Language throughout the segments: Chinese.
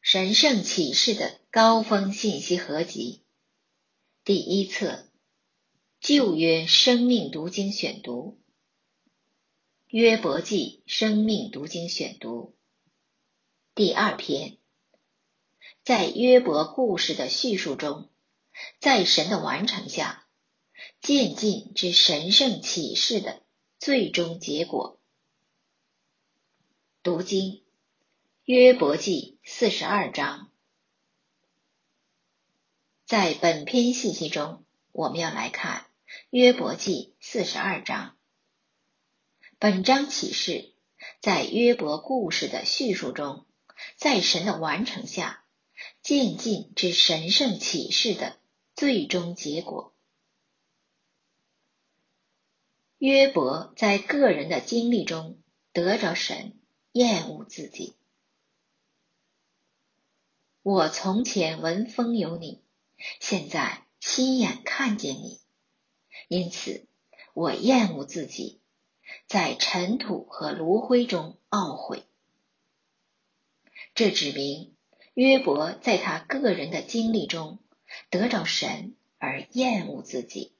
神圣启示的高峰信息合集，第一册，旧约生命读经选读，约伯记生命读经选读，第二篇，在约伯故事的叙述中，在神的完成下，渐进之神圣启示的最终结果。读经，约伯记42章。在本篇信息中，我们要来看约伯记42章。本章启示在约伯故事的叙述中，在神的完成下，渐进之神圣启示的最终结果。约伯在个人的经历中得着神，厌恶自己。我从前闻风有你，现在亲眼看见你，因此我厌恶自己，在尘土和炉灰中懊悔。这指明约伯在他个人的经历中得着神而厌恶自己。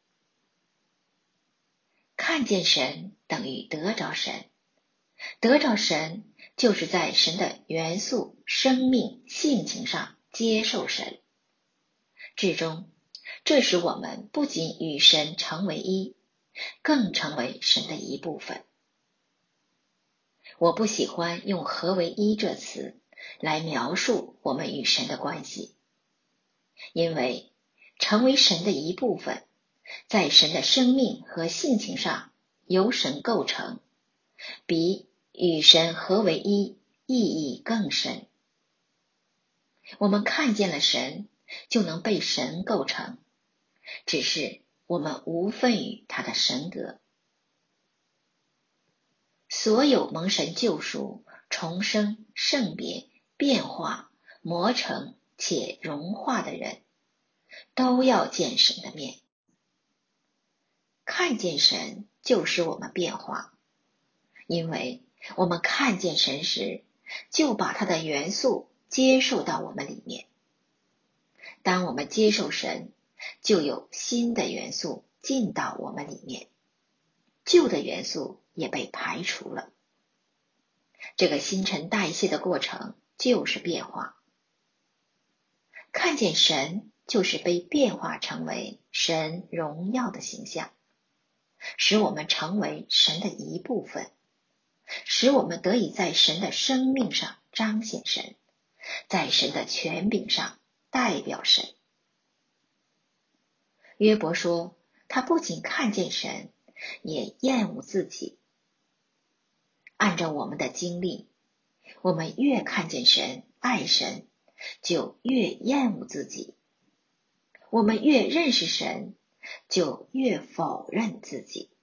看见神等于得着神，得着神就是在神的元素、生命、性情上接受神。至终，这使我们不仅与神成为一，更成为神的一部分。我不喜欢用合为一这词来描述我们与神的关系，因为成为神的一部分，在神的生命和性情上由神构成，比与神合为一意义更深。我们看见了神，就能被神构成，只是我们无份于他的神格。所有蒙神救赎、重生、圣别、变化、磨成且融化的人，都要见神的面。看见神就使我们变化，因为我们看见神时，就把他的元素接受到我们里面。当我们接受神，就有新的元素进到我们里面，旧的元素也被排除了。这个新陈代谢的过程就是变化。看见神就是被变化成为神荣耀的形象，使我们成为神的一部分，使我们得以在神的生命上彰显神，在神的权柄上代表神。约伯说，他不仅看见神，也厌恶自己。按照我们的经历，我们越看见神、爱神，就越厌恶自己；我们越认识神，就越否认自己。